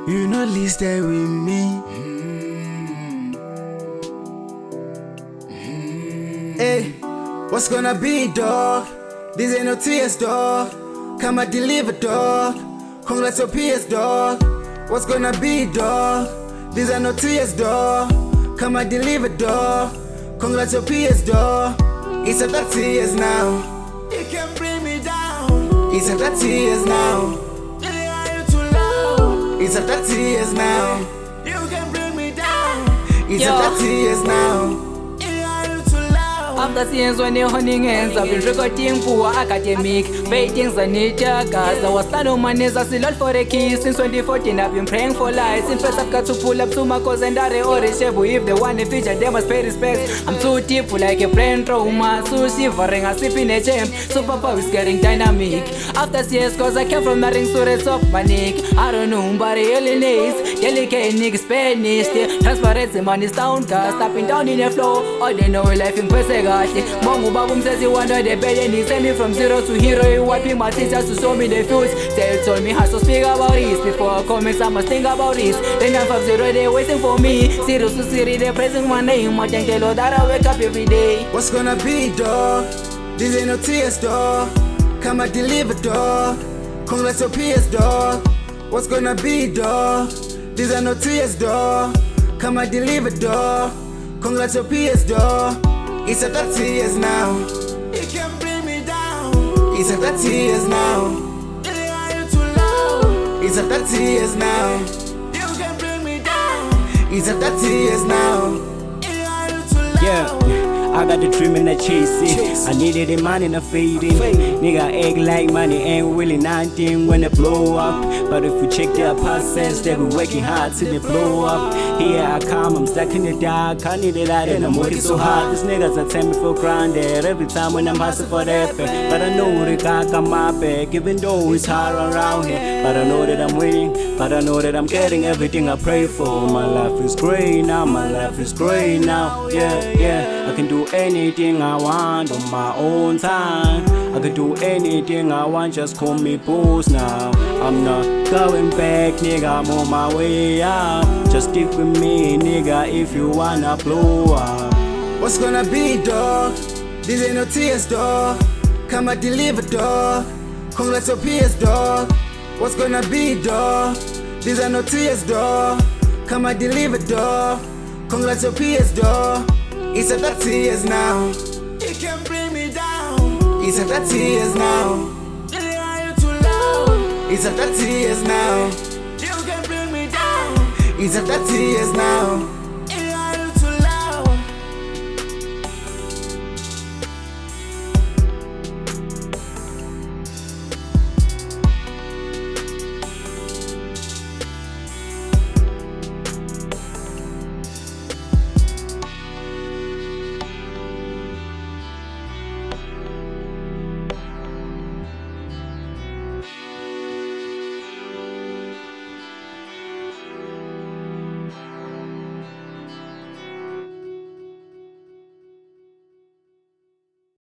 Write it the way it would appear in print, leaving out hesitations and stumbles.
You know listen with me. Hey, what's gonna be, dog? This ain't no tears, dog. Come and deliver, dog. Congrats your PS, dog. What's gonna be, dog? These are no tears, dog. Come and deliver, dog. Congrats your PS, dog. It's at 30 years now. You can bring me down. It's at 30 years now. Are you too low? It's at 30 years now. You can bring me down. It's at 30 years now. After seeing when you're hunting ends, I've been recording poor academic. Waiting for gas. I was starting on my knees, I still for a key. Since 2014, I've been praying for life. Since first I've got to pull up to my cause and that or if they want to feature, they must pay respect. I'm too deep like a brain trauma. So shivering, I sleep in a gym. So Papa is getting dynamic. After CS, cause I came from nothing to the top, panic. I don't know, but it really needs. Delicate niggas, Spanish. Transparency, man is down, cause stepping down in the flow. All they know is life in Pesega. Mongo Babum says he wanted the bed and he sent me from zero to hero. He wiping my teachers to show me the fuse. They told me how to speak about this. Before comments I must think about this. Then I'm 5-0, they waiting for me. Zero to Siri, they praising my name. I thank the Lord that I wake up every day. What's gonna be, dog? This ain't no tears, dog. Come and deliver, dog. Congrats your PS, dog. What's gonna be, dog? These are no tears, dog. Come and deliver, dog. Congrats your PS, dog. It's at 30 years now. You can bring me down. It's at 30 years now. Are you too low? It's at 30 years now. You can bring me down. It's at 30 years now. Are you too low? Yeah, I got the dream and I chase it. I needed the money and I fading. Nigga act like money ain't really nothing when they blow up. But if we check their process, they be working hard till they blow up. Here I come, I'm stuck in the dark. I need it out and I'm working so hard. These niggas are telling me for granted every time when I'm hustling for that back. But I know the guy got my back, even though it's hard around here. But I know that I'm winning, but I know that I'm getting everything I pray for. My life is great now, my life is great now. Yeah, I can do anything I want on my own time. I can do anything I want, just call me boss now. I'm not going back, nigga, I'm on my way up. Just stick with me, nigga, if you wanna blow up. What's gonna be, dog? This ain't no tears, dog. Come and deliver, dog. Congrats your PS, dog. What's gonna be, dog? These are no tears, dog. Come and deliver, dog. Congrats your PS, dog. It's at 30 years now. You can bring me down. It's at 30 years now. Are you too low? It's at 30 years now. You can bring me down. It's at 30 years now.